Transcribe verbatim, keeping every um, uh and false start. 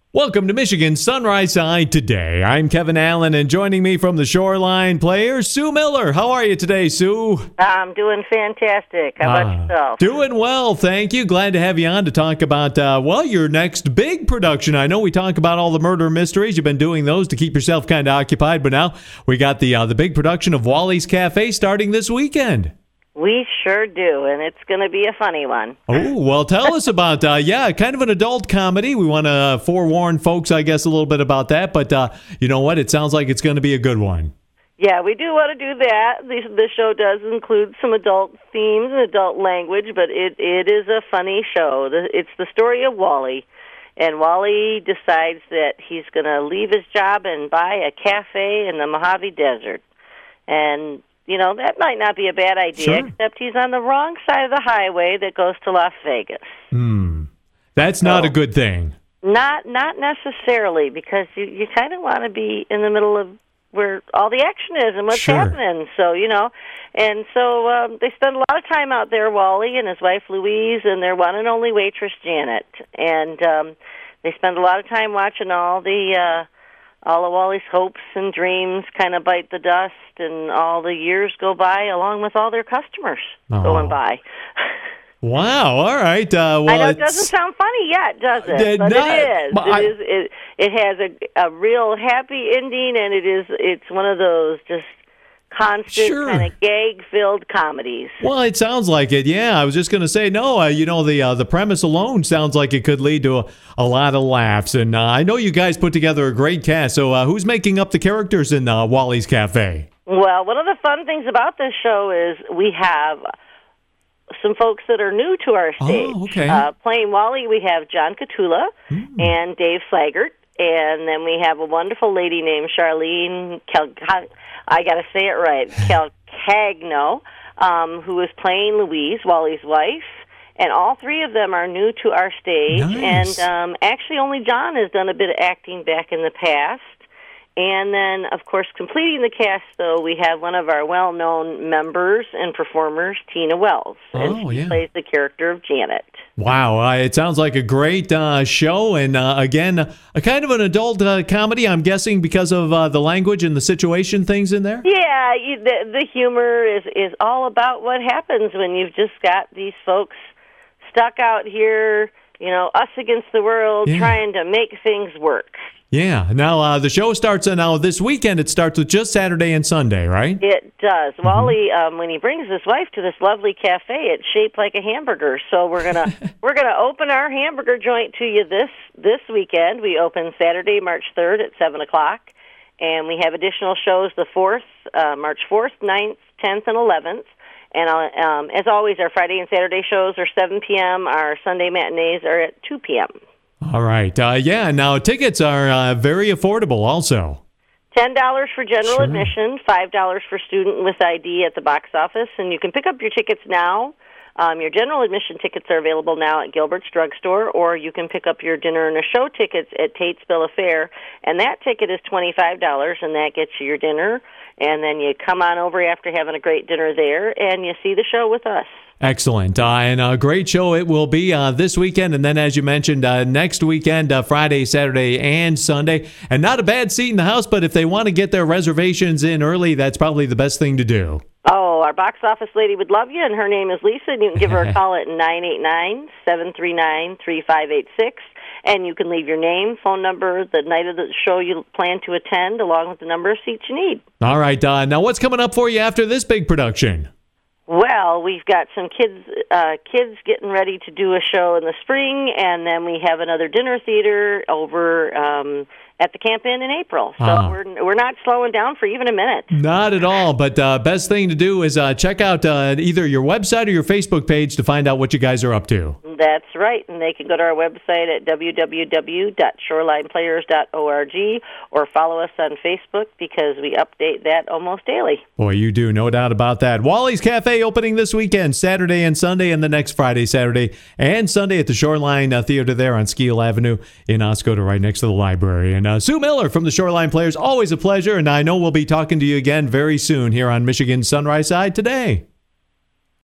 Welcome to Michigan Sunrise Side Today. I'm Kevin Allen, and joining me from the Shoreline Players, Sue Miller. How are you today, Sue? I'm doing fantastic. How about uh, yourself? Doing well, thank you. Glad to have you on to talk about, uh, well, your next big production. I know we talk about all the murder mysteries. You've been doing those to keep yourself kind of occupied, but now we got the uh, the big production of Wally's Cafe starting this weekend. We sure do, and it's going to be a funny one. Oh, well, tell us about, uh, yeah, kind of an adult comedy. We want to forewarn folks, I guess, a little bit about that, but uh, you know what? It sounds like it's going to be a good one. Yeah, we do want to do that. The, the show does include some adult themes and adult language, but it, it is a funny show. The, it's the story of Wally, and Wally decides that he's going to leave his job and buy a cafe in the Mojave Desert. And you know, that might not be a bad idea, sure. except he's on the wrong side of the highway that goes to Las Vegas. Hmm. That's not so, a good thing. Not not necessarily, because you, you kind of want to be in the middle of where all the action is and what's sure. happening. So, you know, and so um, they spend a lot of time out there, Wally and his wife Louise and their one and only waitress Janet. And um, they spend a lot of time watching all the... Uh, all of Wally's hopes and dreams kind of bite the dust, and all the years go by along with all their customers oh. going by. Wow! All right. Uh, well, I know it it's... doesn't sound funny yet, does it? Uh, but not, it is. I... It is. It, it has a, a real happy ending, and it is. It's one of those just constant sure. kind of gag-filled comedies. Well, it sounds like it. Yeah, I was just going to say no. Uh, you know, the uh, the premise alone sounds like it could lead to a, a lot of laughs, and uh, I know you guys put together a great cast. So, uh, who's making up the characters in uh, Wally's Cafe? Well, one of the fun things about this show is we have some folks that are new to our stage. Oh, okay. Uh, playing Wally, we have John Catula mm. and Dave Flaggart, and then we have a wonderful lady named Charlene Cal- I got to say it right, Calcagno, um, who is playing Louise, Wally's wife. And all three of them are new to our stage. Nice. And um, actually only John has done a bit of acting back in the past. And then, of course, completing the cast, though, we have one of our well-known members and performers, Tina Wells. And oh, she yeah. plays the character of Janet. Wow, uh, it sounds like a great uh, show, and uh, again, a kind of an adult uh, comedy, I'm guessing, because of uh, the language and the situation things in there? Yeah, you, the, the humor is, is all about what happens when you've just got these folks stuck out here, you know, us against the world, yeah. trying to make things work. Yeah. Now, uh, the show starts uh, now this weekend. It starts with just Saturday and Sunday, right? It does. Mm-hmm. Wally, um, when he brings his wife to this lovely cafe, it's shaped like a hamburger. So we're gonna we're gonna open our hamburger joint to you this this weekend. We open Saturday, March third at seven o'clock, and we have additional shows the fourth, uh, March fourth, ninth, tenth, and eleventh. And uh, um, as always, our Friday and Saturday shows are seven p.m. Our Sunday matinees are at two p.m. All right. Uh, yeah, now tickets are uh, very affordable also. ten dollars for general sure. admission, five dollars for student with I D at the box office, and you can pick up your tickets now. Um, your general admission tickets are available now at Gilbert's Drugstore, or you can pick up your dinner and a show tickets at Tate's Bill of Fare, and that ticket is twenty-five dollars, and that gets you your dinner, and then you come on over after having a great dinner there, and you see the show with us. Excellent. Uh, and a great show it will be uh, this weekend. And then, as you mentioned, uh, next weekend, uh, Friday, Saturday, and Sunday. And not a bad seat in the house, but if they want to get their reservations in early, that's probably the best thing to do. Oh, our box office lady would love you, and her name is Lisa, and you can give her a call at nine eight nine, seven three nine, three five eight six. And you can leave your name, phone number, the night of the show you plan to attend, along with the number of seats you need. All right. Uh, now, what's coming up for you after this big production? Well, we've got some kids uh, kids getting ready to do a show in the spring, and then we have another dinner theater over um, at the Camp Inn in April. So uh, we're we're not slowing down for even a minute. Not at all. But uh, best thing to do is uh, check out uh, either your website or your Facebook page to find out what you guys are up to. That's right, and they can go to our website at w w w dot shoreline players dot org or follow us on Facebook because we update that almost daily. Boy, you do, no doubt about that. Wally's Cafe opening this weekend, Saturday and Sunday, and the next Friday, Saturday, and Sunday at the Shoreline uh, Theater there on Skeel Avenue in Oscoda, right next to the library. And uh, Sue Miller from the Shoreline Players, always a pleasure, and I know we'll be talking to you again very soon here on Michigan Sunrise Side Today.